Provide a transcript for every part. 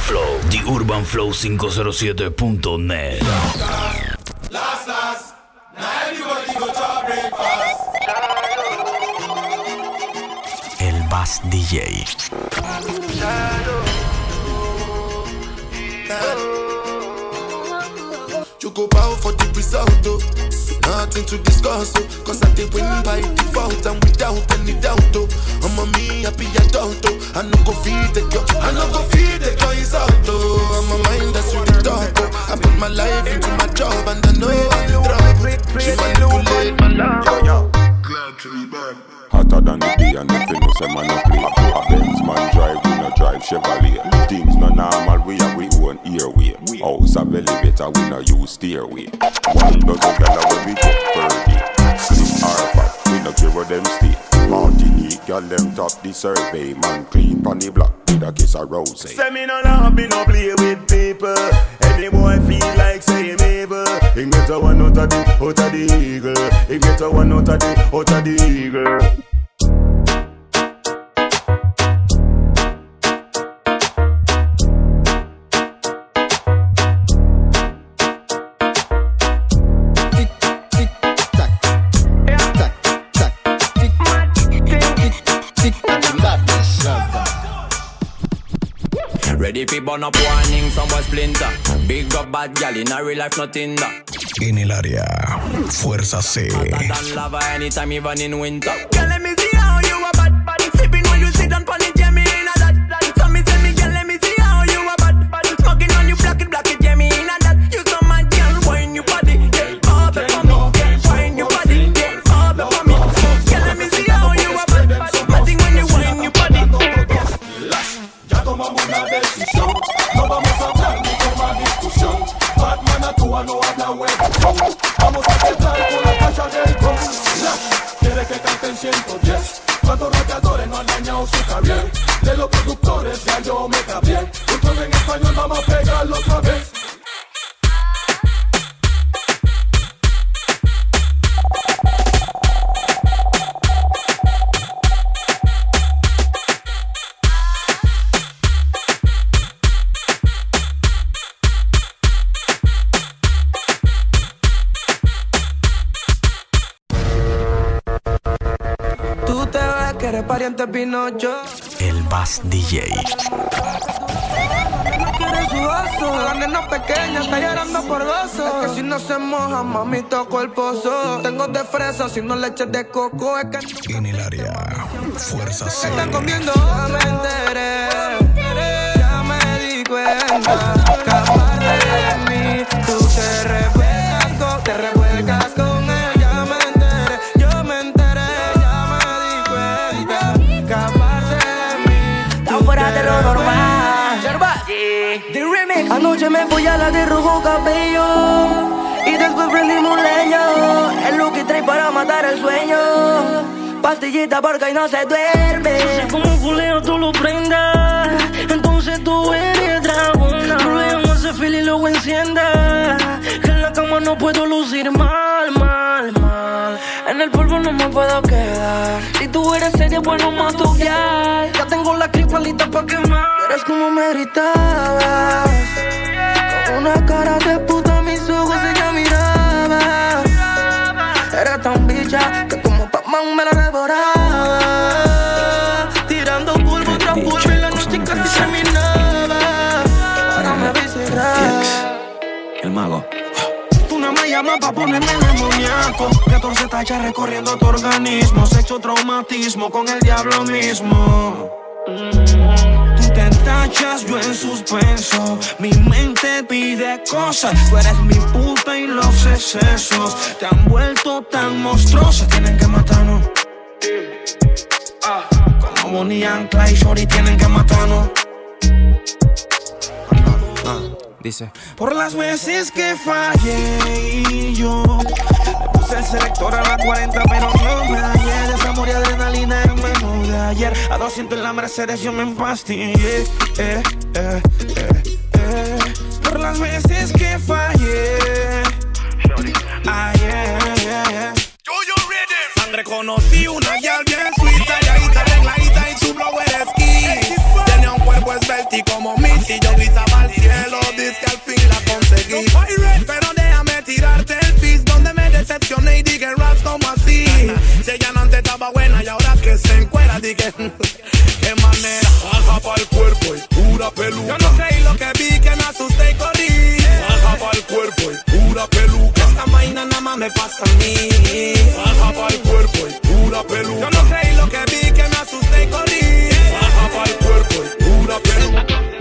Flow, The Urban Flow 507.net. Last, now everybody go to breakfast. El Bass DJ. You go bow for the result, oh. Nothing to discuss, oh. Cause I did win by default and without any doubt, oh. I'm a me happy adult, oh. I no go feed the girl, I no go feed the girl is out, oh. I'm a mind that's really dark, oh. I put my life into my job and I know I'm the drug. She manipulate my love. Glad to be back. Hotter than the day and nothing no say man no play. A Benz man drive, we no drive Chevrolet. Things no normal, we have we own airway. House a elevator, we no use stairway. One dozen gala when we get per day. Slim or fat, we no care where them stay. Martinique, girl them top the survey. Man clean pon the block with a kiss of rose. Say me no love, me no play with people. Any boy feel like say him evil. He get a one out of the eagle. He get a one out of the eagle. Ready fi burn up warning, some boy splinter. Big up bad gal in a real life, nothing that. En el área, Fuerza C. Hotter than lava anytime, even in winter. Girl, let me see how you a bad. Sipping when you sit down pon it, yeah, me in a that. So me say me, girl, let me see how you a bad. Smoking on you, block it, yeah, me in a that. You so mad, girl, wine your body, yeah, all up for me, yeah, wine your body, yeah, all up for me. Girl, let me see how you a bad. Matting when you wine your body. Ya tomamos una decisión, no vamos a hablar ni con más discusión. Batman actúa, no habla huevón. Vamos a quedar con la cacha del con. Quiere que canten 110. Cuántos radiadores no han dañado su caviar. De los productores ya yo me cambié. Un juego en español, vamos a pegarlo otra vez. Que eres pariente Pinocho. El Bass DJ. No quiere su oso. La nena pequeña está llorando por gozo. Es que si no se moja, mami, toco el pozo. Tengo de fresa, si no leche de coco. Es que En el área, Fuerza C. están comiendo. Ya me enteré, ya me di cuenta. Que aparte de mí, tú te revuelcas con él. Ya me enteré, yo me enteré. Ya me di cuenta que aparte de mí, Está fuera de lo normal. The remix. Anoche me fui a la de rojo cabello y después prendimos leño. El look que trae para matar el sueño. Pastillita porque no se duerme. Yo sé cómo fuleo tú lo prendas. Entonces tú eres dragona. Luego ese fil y luego encienda. Que en la cama no puedo lucir mal, mal, mal. En el polvo no me puedo quedar. Si tú eres seria, bueno, más toquear. Ya tengo la cripa lista pa' quemar. eres como me gritabas. Con una cara de puta mis ojos ella miraba. Era tan bicha que como Pac-Man me la devoraba. Tirando polvo tras polvo y la noche casi terminaba. Ahora me visceraba. El mago. Tú no me llamas pa' ponerme demoníaco. 14 tachas recorriendo tu organismo. Sexo traumatismo con el diablo mismo. Tú te tachas, yo en suspenso. Mi mente pide cosas. Tú eres mi puta y los excesos te han vuelto tan monstruosos. Tienen que matarnos. Como Bonnie and Clyde, Shorty tienen que matarnos. Dice: por las veces que fallé y yo le puse el selector a la 40 pero no me dañé. De esa amor y adrenalina el menú de ayer. A 200 en la Mercedes yo me empastillé. Por las veces que fallé. Sangre conocí una gal bien sweet, calladita, arregladita y su blow era esquí. Tenía un cuerpo esbelto Y como Missy yo gritaba al cielo, dice que al fin la conseguí. Pero déjame tirarte el piso donde me decepcioné y dije raps como así. Si ella no antes estaba buena y ahora que se encuera, dije qué manera. Baja pa'l cuerpo y pura peluca. Yo no creí lo que vi, que me asusté y corrí. Baja pa'l cuerpo y pura peluca. Esta vaina nada más me pasa a mí. Baja pa'l cuerpo y pura peluca. Yo no creí lo que vi, que me asusté y corrí. Baja pa'l cuerpo y pura peluca.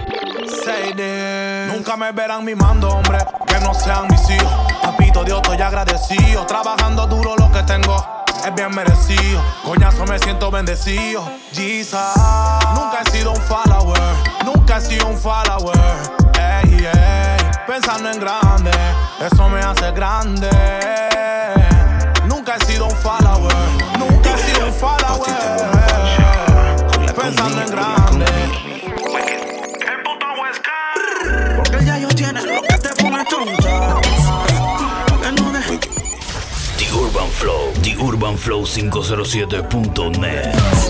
Nunca me verán mimando, hombre, que no sean mis hijos. Papito Dios, estoy agradecido. Trabajando duro lo que tengo es bien merecido. Coñazo, me siento bendecido. Jesus. Nunca he sido un follower. Nunca he sido un follower. Ey, ey. Pensando en grande, eso me hace grande. Nunca he sido un follower. Nunca he sido un follower. Pensando en grande. Porque ya yo tiene lo que te pone tonta. The Urban Flow 507.net.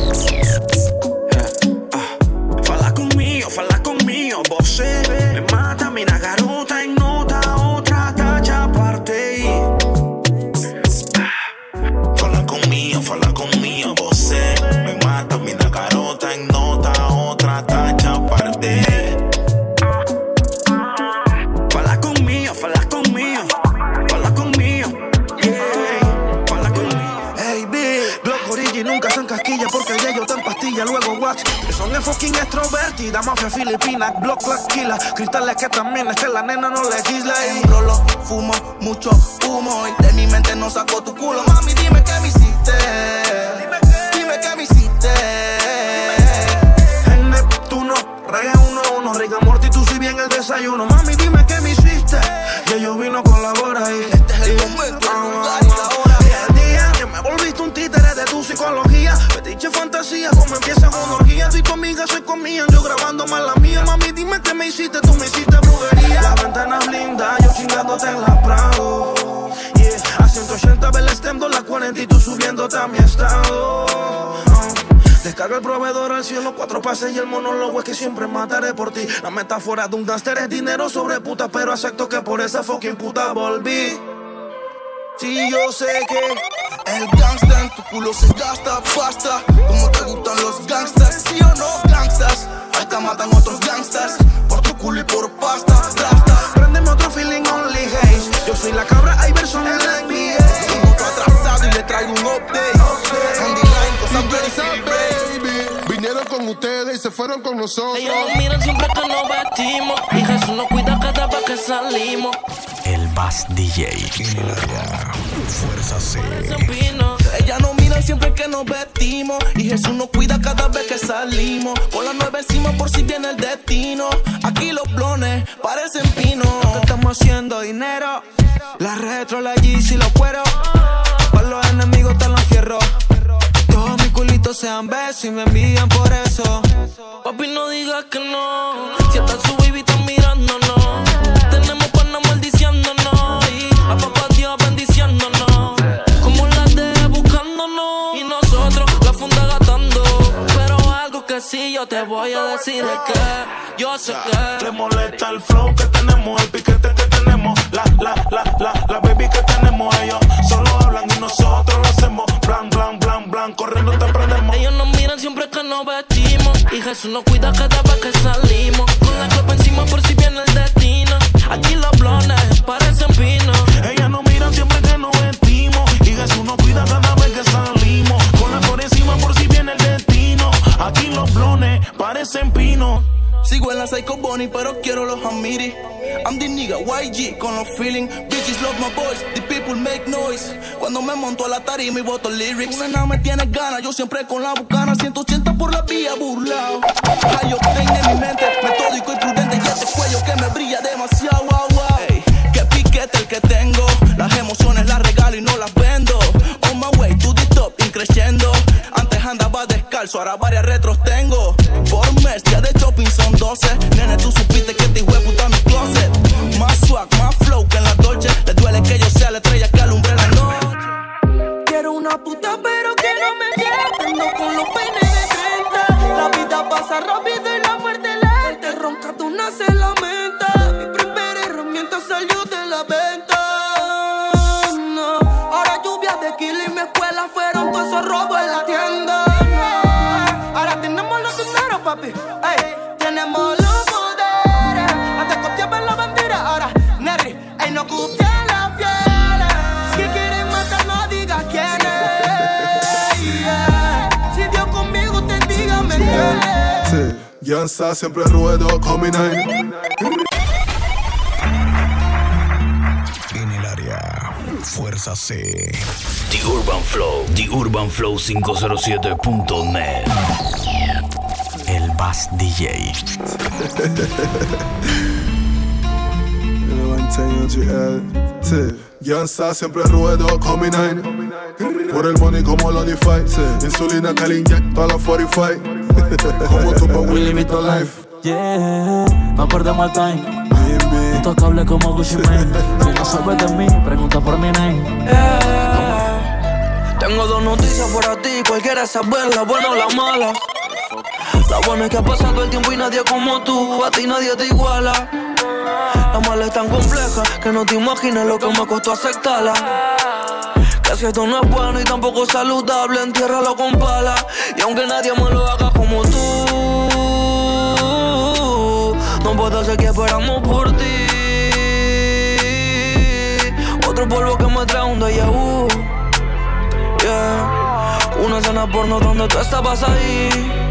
Fala conmigo, você me mata, mina garota em nota, outra tacha aparte. Fala conmigo, você me mata, mina garota em nota, outra tacha aparte. Fala conmigo, nunca se encasquilla porque el yello te empastilla. Luego watch, que son es fucking extrovertida. Mafia filipina, block claquila. Cristales que también es que la nena no legisla. Y rolo, fumo, mucho humo. Y de mi mente no saco tu culo. Mami, dime qué me hiciste. Dime qué me hiciste. En Neptuno, reggae 1-1. Riga Morty, tú si bien el desayuno. Mami, dime qué me hiciste. Y yo vino con la hora y este es el momento, el lugar y la hora. Me volviste un títere de tu psicología. Fetiche fantasía, como empieza con orgía. Tú y tu amiga se comían, yo grabando más la mía. Mami, dime qué me hiciste, tú me hiciste brujería. La ventana blinda, yo chingándote en la Prado. Yeah, a 180 ver el stem, la 40 y tú subiéndote a mi estado. Descarga el proveedor al cielo, 4 pases y el monólogo es que siempre mataré por ti. La metáfora de un gánster es dinero sobre puta, pero acepto que por esa fucking puta volví. Sí, yo sé que el gangsta en tu culo se gasta pasta. Como te gustan los gangsters, sí o no, gangsters. Hasta matan otros gangsters por tu culo y por pasta. Rasta. Préndeme otro feeling only haze. Yo soy la cabra Iverson en la NBA. Un otro atrasado y le traigo un update. On the line, cosas very baby. Vinieron con ustedes y se fueron con nosotros. Ellos nos miran siempre que nos vestimos y Jesús nos cuida cada vez que salimos. El Bass DJ. En el área, Fuerza C. Ella nos mira siempre que nos vestimos y Jesús nos cuida cada vez que salimos. Con la 9 encima por si viene el destino. Aquí los blones parecen pinos. Que estamos haciendo dinero. La retro, la Yeezy y los cueros. Para los enemigos te los fierro. Todos mis culitos sean besos y me envían por eso. Papi, no digas que no. Si hasta su baby está mirándonos. Tenemos panas maldiciéndonos y a papá Dios bendiciéndonos. Como las de buscándonos y nosotros la funda gastando. Pero algo que sí yo te voy a decir es que yo sé que te molesta el flow que tenemos, el piquete que tenemos, la baby que tenemos. Ellos solo hablan y nosotros lo hacemos. Blan, blan, blan, blan, corriendo te prendemos. Ellos nos miran siempre que nos vestimos y Jesús nos cuida cada vez que salimos. Con la copa encima por si viene el destino. Aquí los blones parecen pinos. Ellas nos miran siempre que nos vestimos y Jesús nos cuida cada vez que salimos. Con la copa encima por si viene el destino. Aquí los blones parecen pinos. Sigo en la Psycho Bunny, pero quiero los Amiri. I'm the nigga YG con los feeling. Bitches love my voice, the people make noise. Cuando me monto a la tarima y boto lyrics. Una nada me tiene ganas, yo siempre con la bucana. 180 por la vía burlao. High octane en mi mente, metódico y prudente. Y este cuello que me brilla demasiado, wow, wow. Ey, qué piquete el que tengo. Las emociones las regalo y no las vendo. On my way to the top, increciendo. Antes andaba descalzo, ahora varias retros tengo. Por mes, día de shopping son 12. Nene, tú supiste que te hice puta mi closet. Más swag, más flow que en la Dolce. Le duele que yo sea la estrella que alumbre la noche. Quiero una puta pero que no me mienta. Ando con los peines de 30. La vida pasa rápido y la muerte lenta. papi. Ey, tenemos los poderes. Antes copiaba la bandera, ahora Neri. Ey, no copia la fiel. Si quieren matar, no digas quién es. Yeah. Si Dios conmigo te diga, me quiere. Sí, Yansa siempre ruedo con mi nine. En el área, Fuerza C. The Urban Flow, TheUrbanFlow507.net. El Bass DJ. Yansa siempre ruedo con mi nine. Por el money como lo DeFi. Insulina que le inyecto a la 45. Como tu pa' Willy Vito Life. Yeah, no perdemos el time. Intocable como Gucci Mane. Si no sabes de mí, pregunta por mi name. Tengo dos noticias para ti, cualquiera saber la buena o la mala. La buena es que ha pasado el tiempo y nadie como tú, a ti nadie te iguala. La mala es tan compleja que no te imaginas lo que me costó aceptarla. Que si esto no es bueno y tampoco saludable, entiérralo con pala. Y aunque nadie me lo haga como tú, no puedo hacer que esperamos por ti. Otro polvo que me trae un déjà vu. Yeah. Una escena porno donde tú estabas ahí.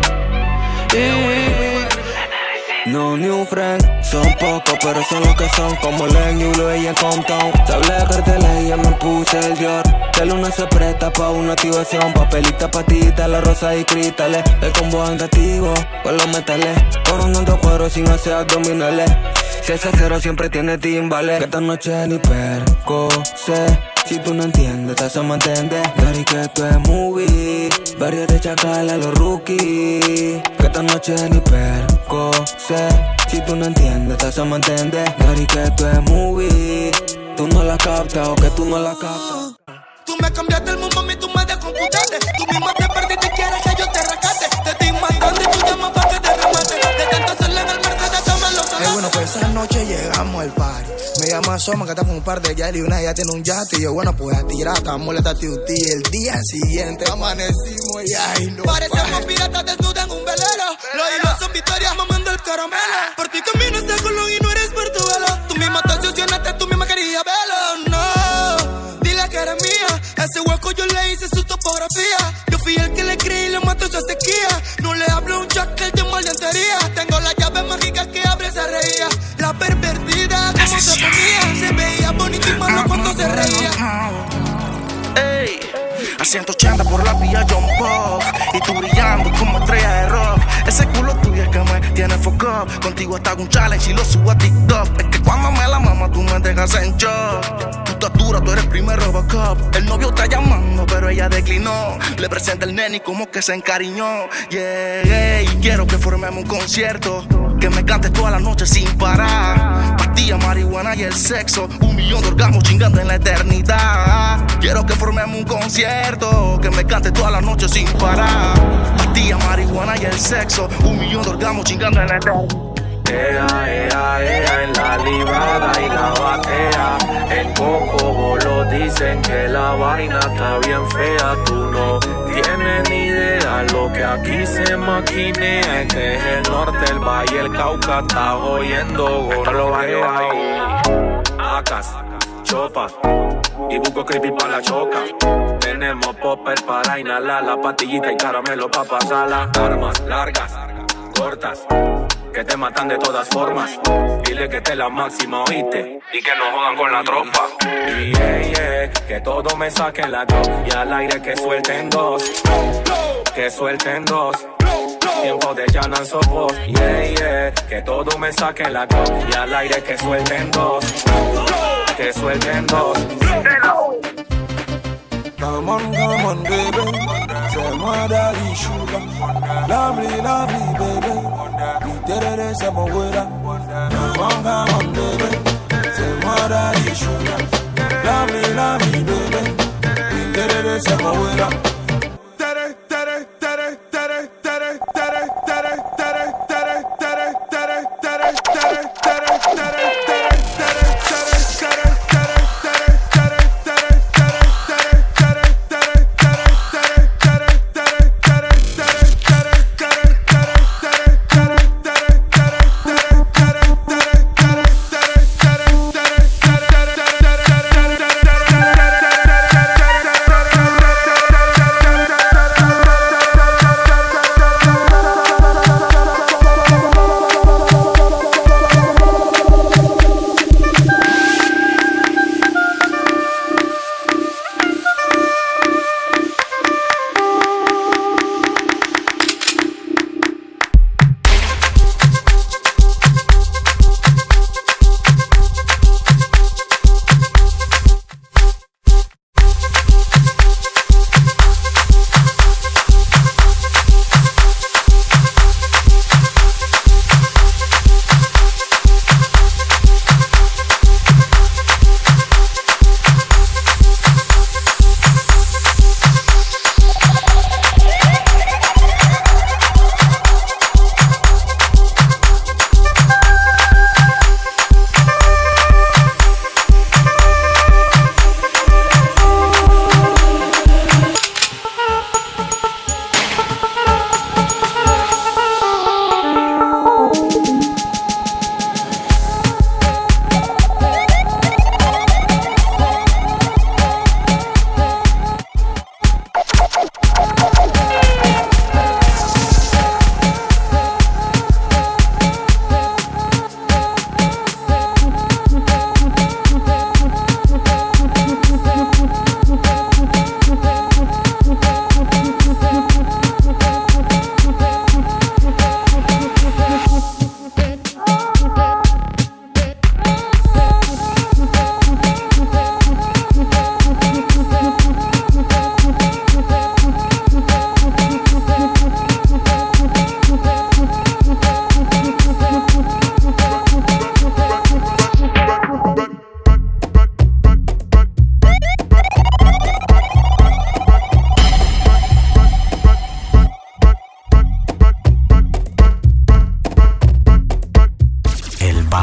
No new friends, son pocos pero son los que son. Como Len y Ulo y en Compton. Te hablé de carteles y ya me puse el Dior. De luna se presta pa' una activación. Papelita, patita, la rosa y cristales. El combo andativo con los metales. Coronando cuadros sin hacer abdominales. Si ese cero siempre tiene timbales. Que esta noche ni perco sé. Si tú no entiendes, te hacemos entender. Dari que esto es movie. Varios de chacal a los rookies. Que esta noche ni perco sé. Si tú no entiendes, te hacemos entender. Dari que esto es movie. Tú no la captas o que tú no la captas. Tú me cambiaste el mundo, mami, tú me descomputaste. Tú misma te perdiste, quieres que yo te rescate. Te estoy matando y tú llamas pa' que te remate. De tanto hacerle en el Mercedes, dame los zapatos. Bueno, pues esa noche llegamos al party. Me llama Soma, que está con un par de yali y una ya tiene un yate. Y yo, bueno, pues a tirar, estamos molesta a ti. El día siguiente amanecimos y ay, no. Parecemos piratas desnudas en un velero. Los hilos son victorias, mamando el caramelo. Por ti camino este colón y no eres Portobelo. Tú misma te obsesionaste, tú misma querías verlo. No, dile que eres mía. Ese hueco yo le hice su topografía. Yo fui el que le creí y le mató su sequía. No le hablo un chat que él llamó aliantería. Tengo las llaves mágicas que abre y se reía. La pervertida como se ponía. Se veía bonito y malo cuando se reía. Ey, a 180 por la vía John Pop. Y tú brillando como estrella de rock. Ese culo tuyo es que me tiene foco. Contigo hasta hago un challenge y lo subo a TikTok. Es que cuando me la mama tú me dejas en shock. Tu estatura, tú eres primer Robocop. El novio está llamando pero ella declinó. Le presenta el nene y como que se encariñó. Yeah, y quiero que formemos un concierto. Que me cantes toda la noche sin parar. Pastilla, marihuana y el sexo. 1 millón de orgasmos chingando en la eternidad. Quiero que formemos un concierto. Que me cantes toda la noche sin parar. Pastilla, marihuana y el sexo. 1 millón de orgasmos chingando en la eternidad. En la librada y la batea. En Cocobolo dicen que la vaina está bien fea. Tú no tienes ni idea lo que aquí se maquinea. Este es el norte, el valle, el Cauca. Estás oyendo gorroea. Acas, chopas y busco creepy pa' la choca. Tenemos popper para inhalar, la pastillita y caramelo pa' pasarla. Armas largas, cortas, que te matan de todas formas. Dile que te la máxima, oíste, y que no jodan con la tropa. Y que todo me saquen la go. Y al aire que suelten dos. Que suelten dos. Tiempo de llanan sopos. Que todo me saquen la go. Y al aire que suelten dos. Que suelten dos. Come on, baby. Say more daddy sugar. Lovely, baby. We did it as a moira. Come on, baby. Say more daddy sugar. Lovely, baby. We did it as a moira.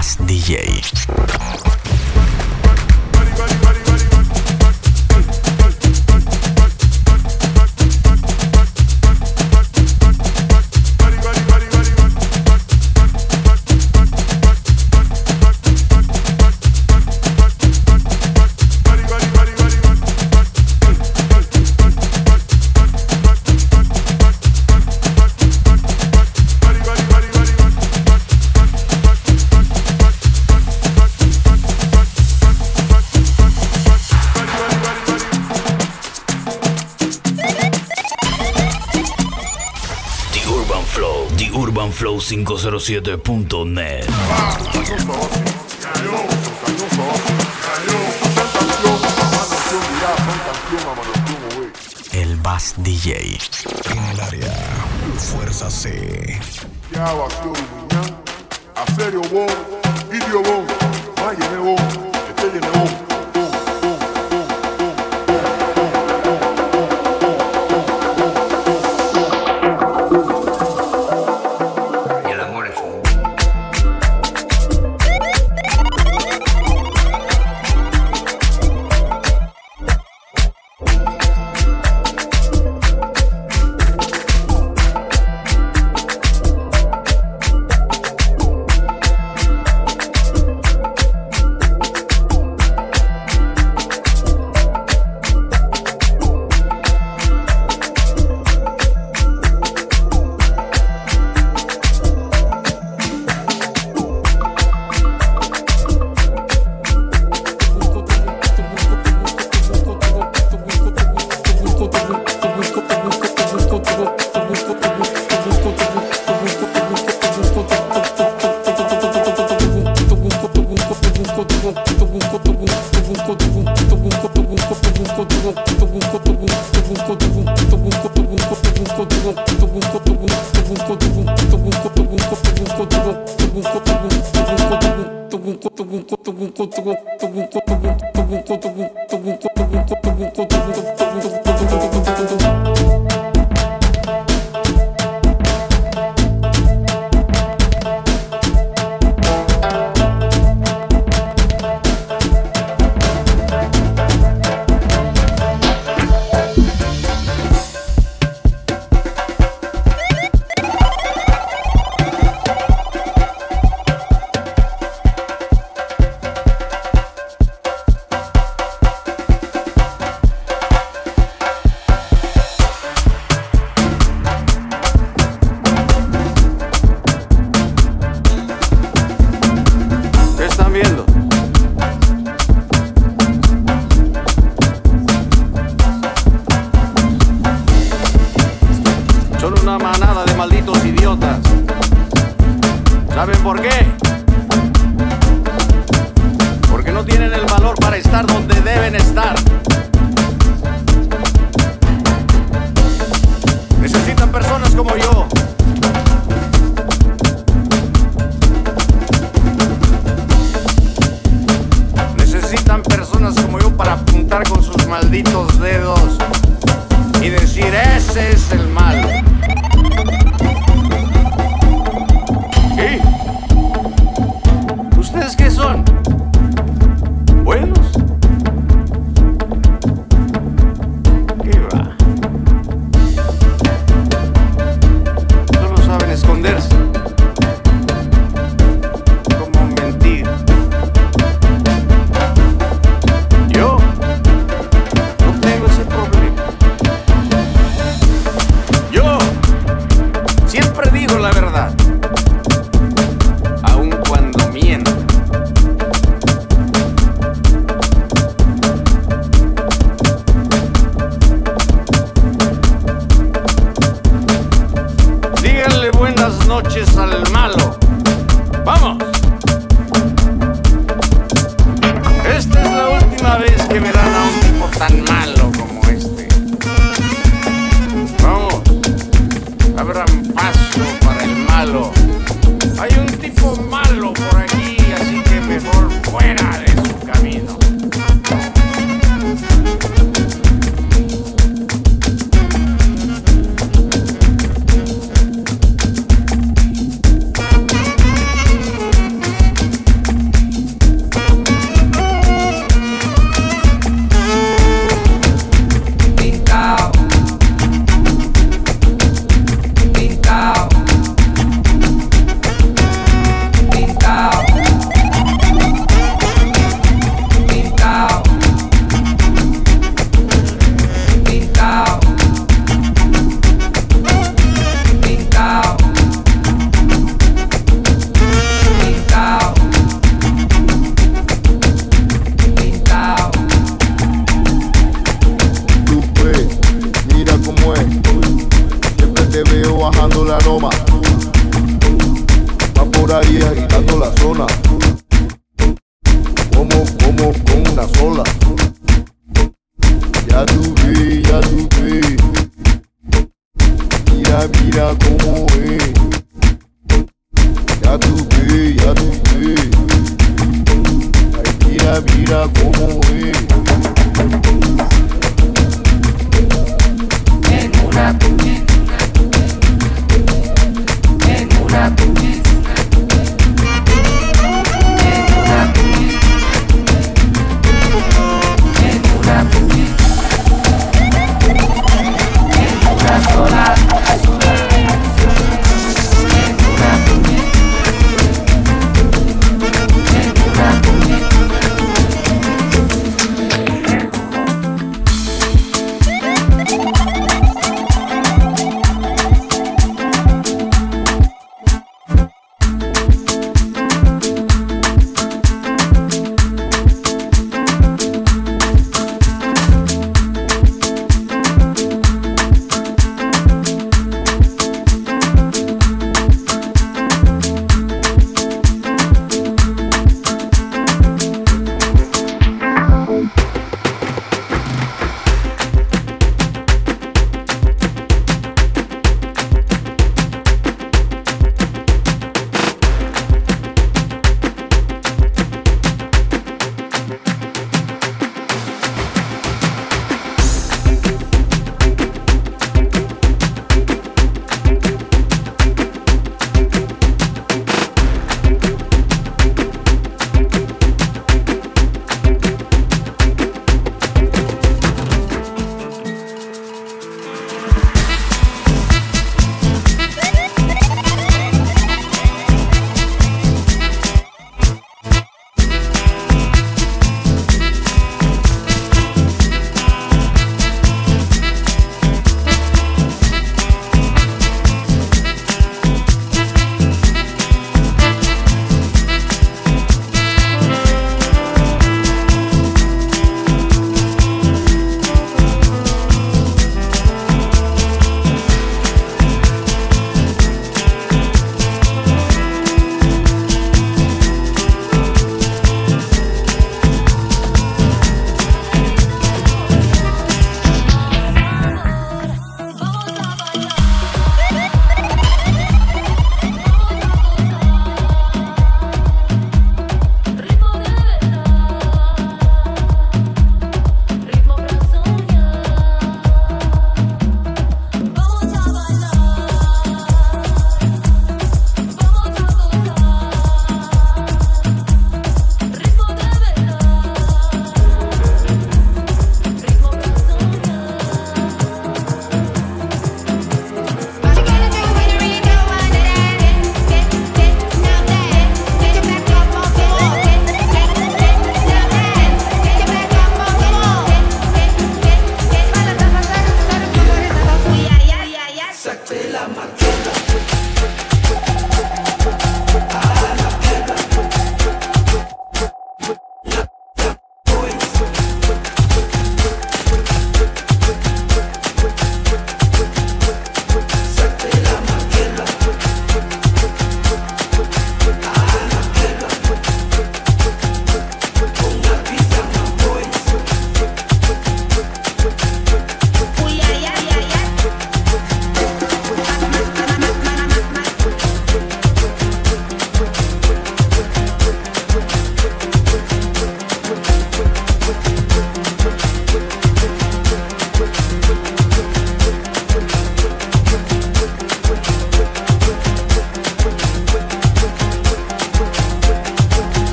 Bass DJ. Flow507.net. El Bass DJ. En el área, Fuerza C. Ya vacío, a serio, vos, idio, vos, vaya, vos, este llene, vos. ¿Saben por qué? Porque no tienen el valor para estar donde deben estar. Necesitan personas como yo. Necesitan personas como yo para apuntar con sus malditos dedos y decir, ese es el malo. ¿Qué? ¿Ustedes qué son? ¿Buenos? ¿Qué va? Solo saben esconderse. Como mentir. Yo no tengo ese problema. Yo siempre digo la verdad. Aun cuando miento. Díganle buenas noches al malo. ¡Vamos! Esta es la última vez que verán a un tipo tan malo como este. Vamos. Abran paso para el malo. Hay un tipo malo por aquí, así que mejor fuera de su camino. por ahí agitando la zona. Como con una sola. Ya tú ves. Mira cómo es. Ya tú ves. Ay, mira cómo es. En una putita. En una putita. Sola.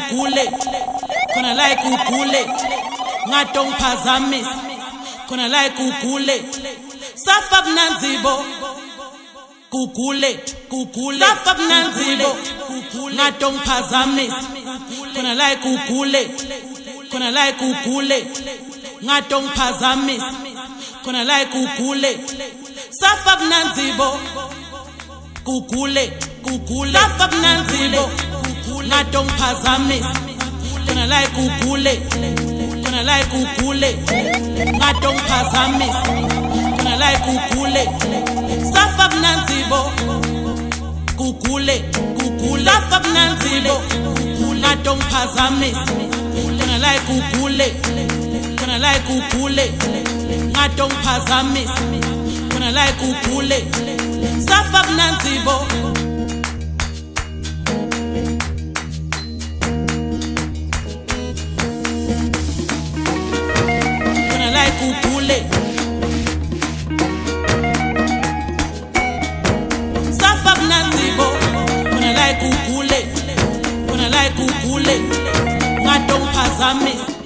ukule, khona like ukule, ngadongiphazamisa, khona like ukule, safa bunanzibo, kukule, safa bunanzibo, ngadongiphazamisa, khona like ukule, khona like ukule, ngadongiphazamisa, khona like ukule, safa bunanzibo, kukule, safa bunanzibo, ngadongiphazamisa, khona like ukule, khona like ukule, ngadongiphazamisa, khona like ukule, safa bunanzibo, kukule, safa bunanzibo, ngadongiphazamisa, khona like ukule, khona like ukule, ngadongiphazamisa, khona like ukule, safa bunanzibo. Like ukule, safa bunanzibo, khona like ukule, khona like ukule, ngadongiphazamisa.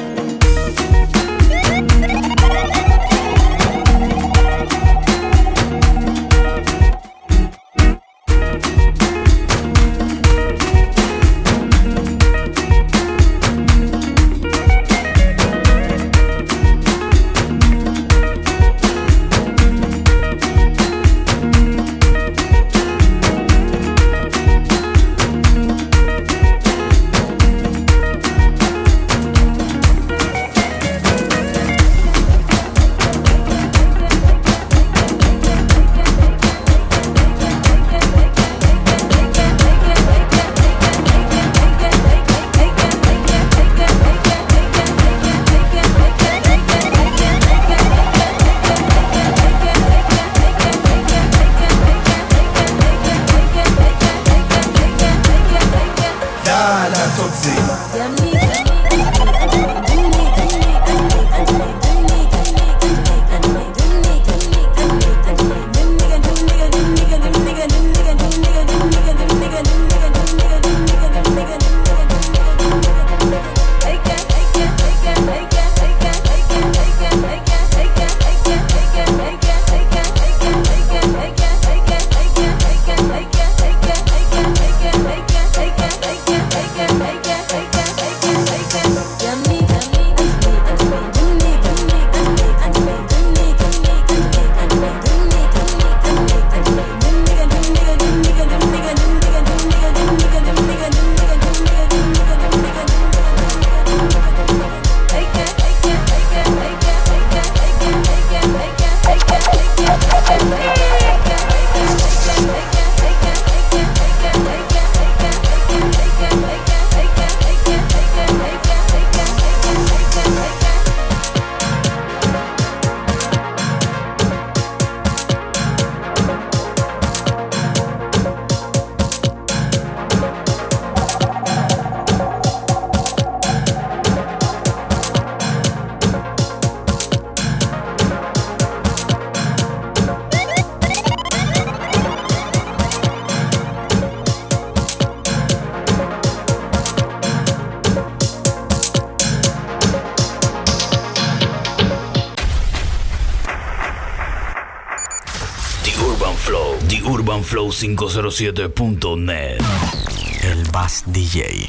UrbanFlow507.net. El Bass DJ.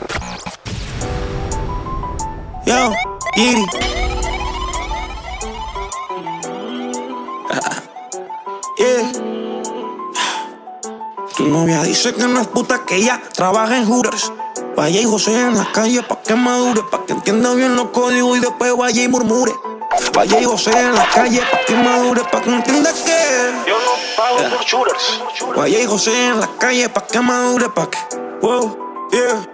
Yo, Iri. Yeah. Tu novia dice que no es puta, que ella trabaja en Hooters. Vaya y José en la calle pa' que madure, pa' que entienda bien los códigos y después vaya y murmure. Vaya y José en la calle pa' que madure, pa' que entienda que yo no pago por shooters. Vaya y José en la calle pa' que madure, pa' que wow, yeah.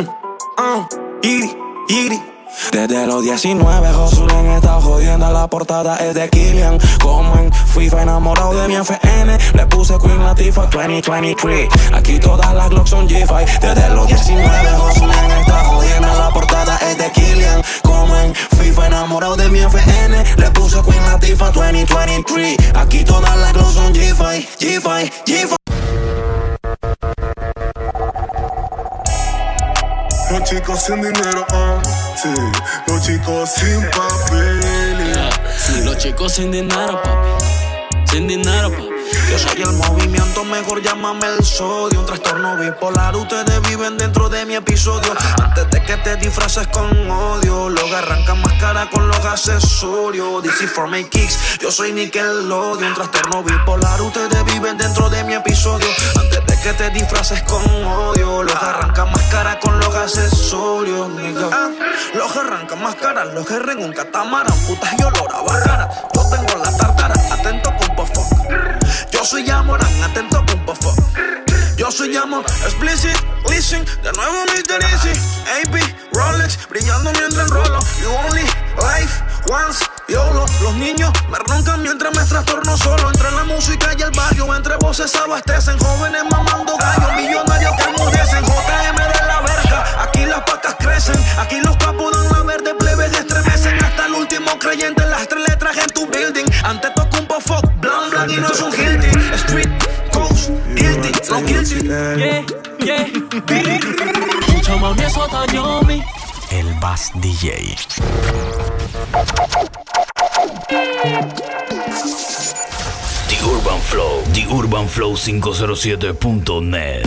Iri. Desde los 19, Josulen está jodiendo. La portada es de Killian. Como en FIFA, enamorado de mi FN. Le puse Queen Latifah 2023. Aquí todas las Glocks son G5. Desde los 19, Josulen está jodiendo. La portada es de Killian. Como en FIFA, enamorado de mi FN. Le puse Queen Latifah 2023. Aquí todas las Glocks son G5. chicos sin dinero, sí. Los chicos sin papeles. Los chicos sin dinero, papi. Sin dinero, papi. Yo soy el movimiento, mejor llámame el sodio. Un trastorno bipolar, ustedes viven dentro de mi episodio. Antes de que te disfraces con odio, luego arrancan más cara con los accesorios. DC for my kicks, yo soy Nickelodeon. Un trastorno bipolar, ustedes viven dentro de mi episodio. Antes de que te disfraces con odio, los arrancan más cara con los accesorios, nigga. Los arrancan más cara, los que en un catamarán. Putas y olor a bajara. Yo tengo la tartara, atento con pofo. Yo soy Yamorán, atento con pofo. Yo soy Yamor, explicit, listen. De nuevo Mr. Easy, AP, Rolex, brillando mientras enrolo. You only life once, YOLO. Los niños me roncan mientras me trastorno solo. Entre la música y el barrio, entre voces abastecen. Jóvenes mamando gallos, millonarios que enmudecen. JM de la verga, aquí las pacas crecen. Aquí los capos dan la verde, plebes estremecen. Hasta el último creyente, las 3 letras en tu building. Antes toco un pofo, blan blan y no es un guilty. Street, coast, guilty, no guilty. Yeah. Mucha mami, eso está yomi. El Bass DJ. The Urban Flow 507.net.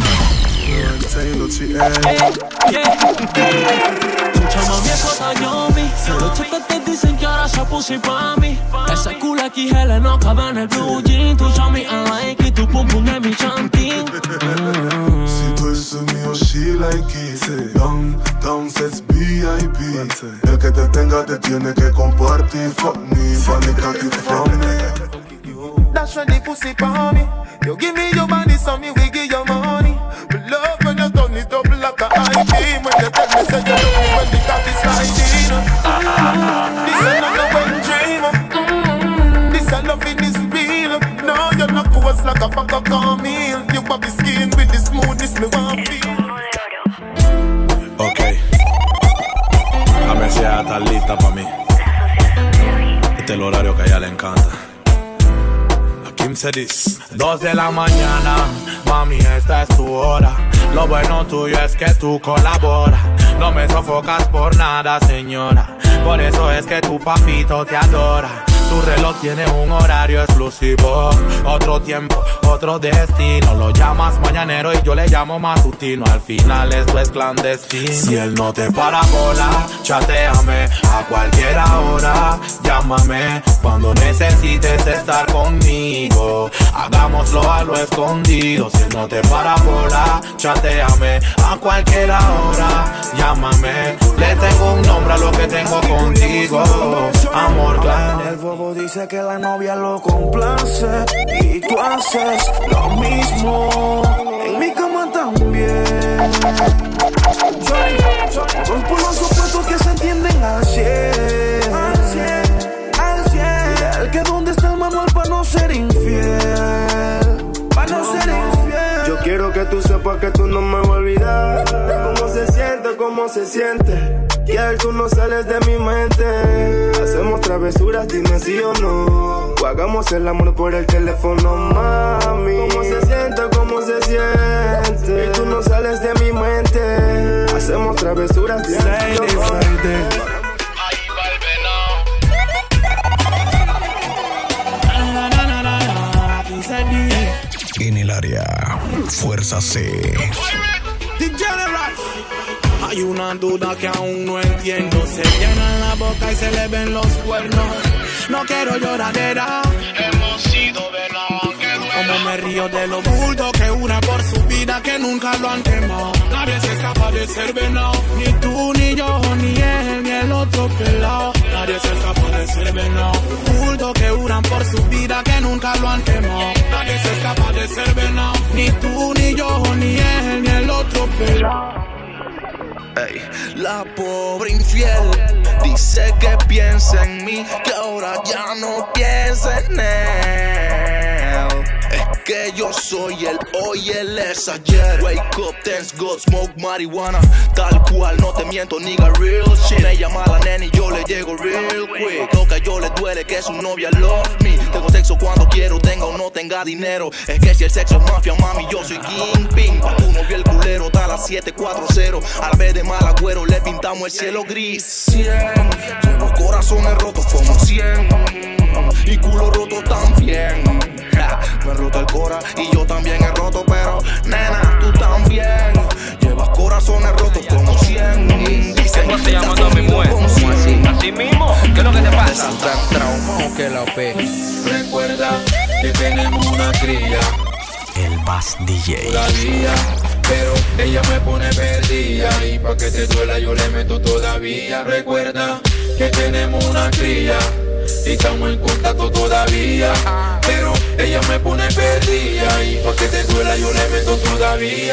Mucha mami, eso está yomi. Los chicos te dicen que ahora se puso pa' mí. Ese culo XL no cabe en el blue jean. Tu chami I like it, tu pum pum es mi chantín. Si tú eres mío, she like it. Downstairs VIP. El que te tenga te tiene que compartir. Fuck me, panica que from me. That's when the pussy for me. You give me your body, so me we give you money. We love when you turn it up like a high beam. When you tell me say you love me when the cock is sliding. This is not a wet dream. This a loving is real. No, you're not coarse like a fuck up meal. You have the skin with the smoothness me want feel. Ok, la mesía está lista pa' mí. Este es el horario que a ella le encanta. Kim said this. 2 de la mañana, mami, esta es tu hora. Lo bueno tuyo es que tú colaboras. No me sofocas por nada, señora. Por eso es que tu papito te adora. Tu reloj tiene un horario exclusivo. Otro tiempo, otro destino. Lo llamas mañanero y yo le llamo matutino. Al final esto es clandestino. Si él no te para bola, chateame a cualquier hora. Llámame cuando necesites estar conmigo. Hagámoslo a lo escondido. Si él no te para bola, chateame a cualquier hora. Llámame, le tengo un nombre a lo que tengo contigo. Amor, claro. El bobo dice que la novia lo complace y tú haces lo mismo. En mi cama también. Rompo los opuestos que se entienden al 100. Al 100. Y el que dónde está el manual para no ser infiel. Para no ser infiel. Yo quiero que tú sepas que tú no me vas a olvidar. Cómo se siente. Que tú no sales de mi mente. Hacemos travesuras, dime sí o no. O hagamos el amor por el teléfono, mami. Cómo se siente. Y tú no sales de mi mente. Hacemos travesuras, dime sí o no. En el área, Fuerza C. Hay una duda que aún no entiendo. Se llenan la boca y se le ven los cuernos. No quiero lloradera. Hemos sido venados. Como me río de los bultos que una por su vida que nunca lo han quemado. Nadie se escapa de ser venado. Ni tú, ni yo, ni él, ni el otro pelado. Nadie se escapa de ser venado. Bultos que juran por su vida que nunca lo han quemado. Nadie se escapa de ser venado. Ni tú, ni yo, ni él, ni el otro pelado. Ey, la pobre infiel dice que piensa en mí, que ahora ya no piensa en él. Es que yo soy el hoy, él es ayer. Wake up, thanks God, smoke marihuana. Tal cual, no te miento, nigga, real shit. Me llama la nena y yo le llego real quick. Lo que a yo le duele que su novia love me. Tengo sexo cuando quiero, tenga o no no tenga dinero. Es que si el sexo es mafia, mami, yo soy kingpin. Pa' tu novio el culero, da las 740. A la vez de mal agüero le pintamos el cielo gris. 100, llevo corazones rotos como 100 y culo roto también. Me he roto el cora y yo también he roto, pero nena, tú también llevas corazones rotos como 100. Dicen ¿cómo se llama mi mujer? ¿Cómo así? ¿Así mismo? ¿Qué es lo que te pasa? Tan traumado que la pe. Recuerda que tenemos una cría, El Bass DJ. todavía, pero ella me pone perdida y pa' que te duela yo le meto todavía. Recuerda que tenemos una cría y estamos en contacto todavía, pero ella me pone perdida y pa' que te duela yo le meto todavía.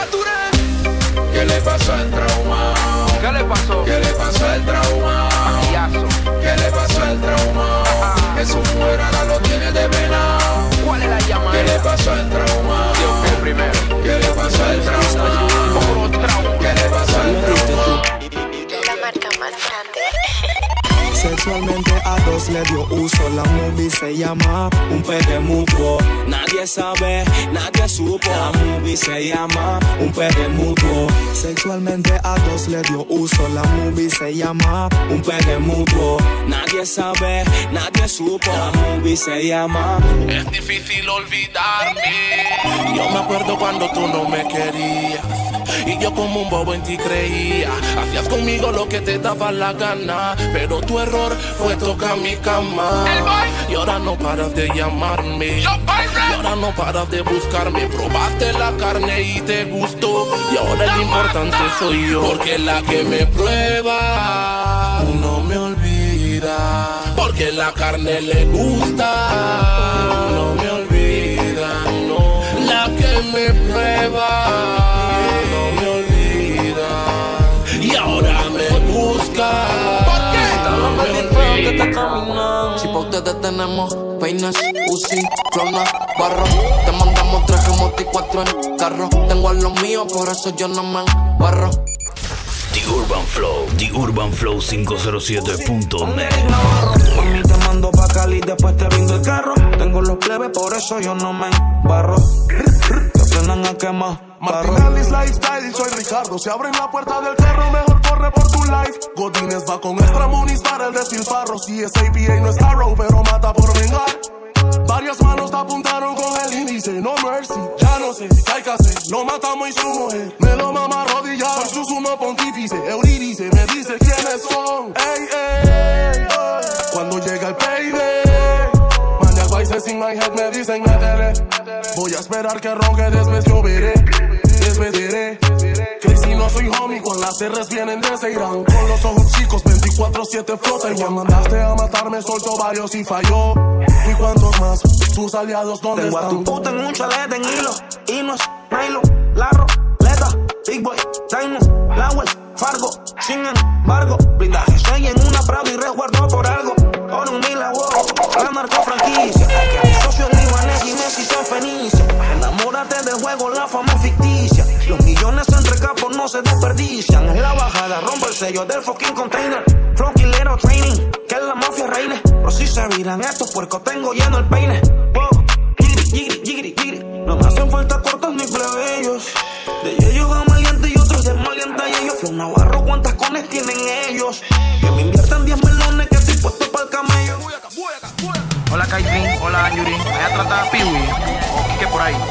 ¿Qué le pasó al trauma? ¿Qué le pasó? ¿Qué le pasó al trauma? ¿Qué le pasó al trauma? Que su mujer ahora lo tiene de venado. ¿Cuál es la llamada? ¿Qué le pasó al trauma? El primero. ¿Qué le pasó al trauma? ¿Qué le pasó al trauma? La marca más grande. Sexualmente a dos le dio uso. La movie se llama Un pegue mutuo. Nadie sabe, nadie supo. La movie se llama Un pegue mutuo. Sexualmente a dos le dio uso. La movie se llama Un pegue mutuo. Nadie sabe, nadie supo. La movie se llama. Es difícil olvidarme. Yo me acuerdo cuando tú no me querías y yo como un bobo en ti creía. Hacías conmigo lo que te daba la gana, pero tu error fue tocar mi cama. Y ahora no paras de llamarme, y ahora no paras de buscarme. Probaste la carne y te gustó, y ahora el importante soy yo. Porque la que me prueba no me olvida, porque la carne le gusta, no me olvida, no. La que me prueba no me olvida y ahora me busca. ¿Por qué? No me olvida que está caminando. Si pa' ustedes tenemos peines, Uzi, Flona, Barro. Te mandamos 3 remotos y 4 en carro. Tengo a los míos, por eso yo no me embarro. The Urban Flow, TheUrbanFlow507.net. Mami, te mando pa' Cali, después te brindo el carro. Tengo los plebes, por eso yo no me embarro. Te aprendan a quemar. Martinelli's Lifestyle, soy Ricardo. Si abren la puerta del carro, mejor corre por tu life. Godínez va con extra monies para el despilfarro. Si es APA no es Arrow, pero mata por vengar. Varias manos te apuntaron con el índice, no mercy. Ya no sé, ¿qué hay que hacer? Lo matamos y su mujer me lo mama arrodillado. Soy su sumo pontífice, Eurídice me dice quiénes son. Ey, ey, ey. Cuando llega el payday, mañana vices in my head me dicen métele. Voy a esperar que ronque, después yo veré. Después diré que si no soy homie, con las R's vienen de Ceirán. Con los ojos chicos, 24/7 flota. Y ya mandaste a matarme, soltó varios y falló. ¿Y cuántos más? Tus aliados, ¿dónde Tengo están? a tu puta en un chalet en hilo. Y no es Milo, la roleta, Big Boy, Diamond, Lawel, Fargo. Sin embargo, blindaje soy en una Prado y resguardo por algo. Oro un milagro, la narco franquicia. Que mi socio es libanés y Messi en Fenicia. Enamórate del juego, la fama es ficticia. Los millones entre capos no se desperdician. En la bajada rompo el sello del fucking container. Flow killero training, que la mafia reine. Pero si se viran estos puercos, tengo lleno el peine. Wow, yigiri, yigiri, yigiri. No me hacen falta cortos ni plebeyos. De ellos gamaleantes y otros desmaleantes y ellos. Flow Navarro, ¿cuántas cones tienen ellos? Que me inviertan 10 melones que estoy puesto para el camello. Hola Kaitlyn, hola Yuri. Allá trata a Piwi o Kike por ahí.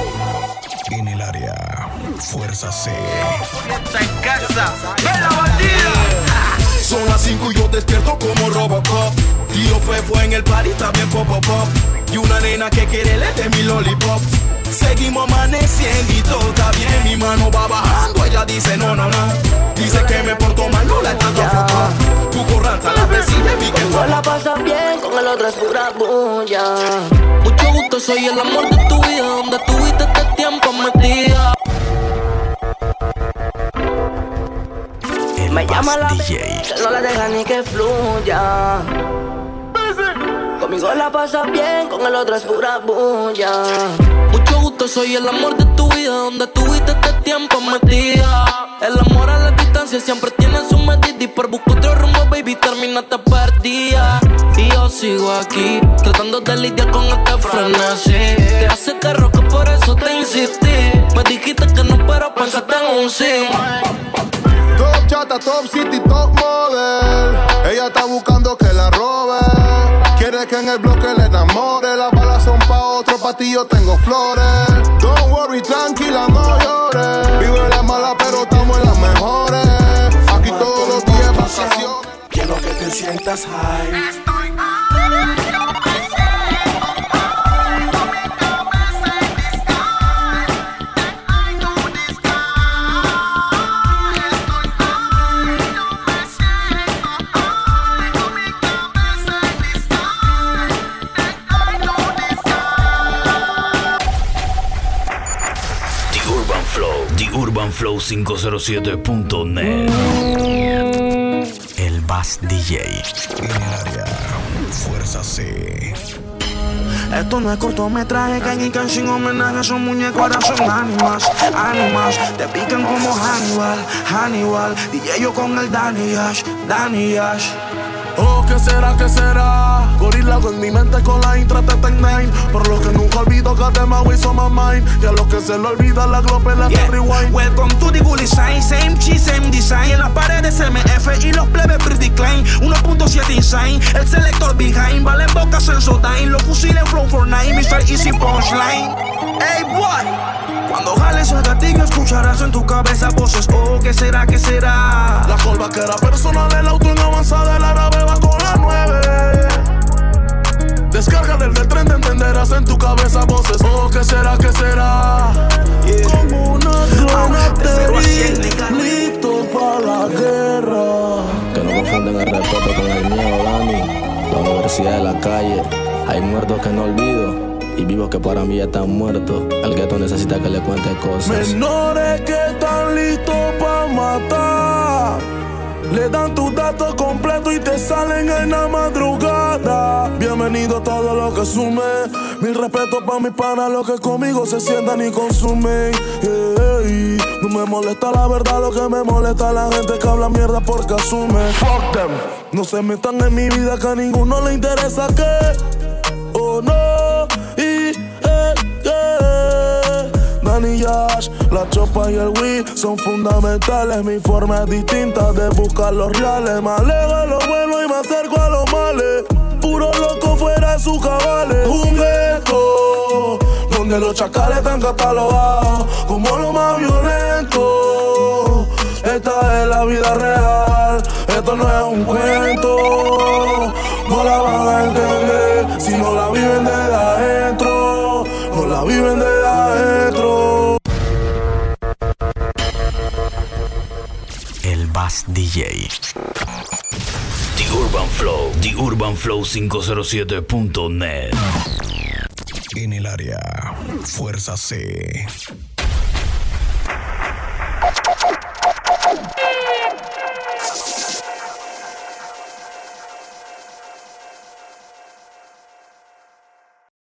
En el área, Fuerza C. Está en casa. ¡Ven la bandida! Son las 5 y yo despierto como Robocop. Tío fue en el party, está bien pop, pop, pop. Y una nena que quiere le de mi lollipop. Seguimos amaneciendo y todo está bien. Mi mano va bajando, ella dice no, no, no. Dice que me porto mal, no la echando a foto. Tu corranza la persigue, mi que no la pasas bien, con el otro es pura bulla. Mucho gusto, soy el amor de tu vida. Donde tuviste este tiempo metida. Me llama la DJ, que no la deja ni que fluya. Conmigo la pasas bien, con el otro es pura bulla. Mucho gusto, soy el amor de tu vida, donde tuviste este tiempo metida. El amor a la distancia siempre tiene su medida, y por buscar otro rumbo, baby, terminaste perdida. Y yo sigo aquí, tratando de lidiar con este frenesí. Te hace que roque, por eso te insistí. Me dijiste que no, pero pensaste en un sí. Top chata, top city, top model. Ella está buscando que la robe. Quiere que en el bloque le enamore. Las balas son pa' otro, pa' ti yo tengo flores. Don't worry, tranquila, no llores. Vive la mala, pero estamos en las mejores. Aquí todos los días vacaciones. Quiero que te sientas high. TheUrbanFlow507.net. El Bass DJ. En el área, Fuerza C. Esto no es cortometraje, Kanye sin homenaje. Son muñecos, ahora son ánimas. Te pican como Hannibal. DJ yo con el Danny Ash. Oh, ¿qué será? Gorila en mi mente con la Intra T9. Por lo que nunca olvido que tema we so my mind. Y a los que se lo olvida la globe la rewind. Welcome to the Bully Sign. Same cheese, same design. En las paredes MF y los plebes pretty klein. 1.7 insane, el selector behind. Valen boca Sensodyne. Los fusiles Flow 49, Mr. Easy Punchline. Hey boy, cuando jales el gatillo escucharás en tu cabeza voces. Oh, ¿qué será? La colva que era personal, el auto en avanzada, el árabe va con la 9. Descarga del tren, te entenderás en tu cabeza voces. Oh, ¿qué será? Yeah. Como una clona de 0 a 100, listo para la guerra. Que no confunden el respeto con el miedo, Dani. La universidad de la calle. Hay muertos que no olvido y vivos que para mí ya están muertos. El gueto necesita que le cuente cosas. Menores que están listos para matar. Le dan tus datos completos y te salen en la madrugada. Bienvenido a todo lo que sume. Mil respetos para mis panas, los que conmigo se sientan y consumen. Hey, no me molesta la verdad, lo que me molesta es la gente que habla mierda porque asume. Fuck them. No se metan en mi vida que a ninguno le interesa que. Oh no. Danny Yash, la chopa y el Wii son fundamentales. Mi forma es distinta de buscar los reales. Me alejo de lo bueno y me acerco a los males. Puro loco fuera de sus cabales. Un ghetto donde los chacales están catalogados como lo más violento. Esta es la vida real, esto no es un cuento. No la van a entender si no la viven desde adentro. No la viven desde adentro. El Bass DJ. TheUrbanFlow507.net. En el área, Fuerza C.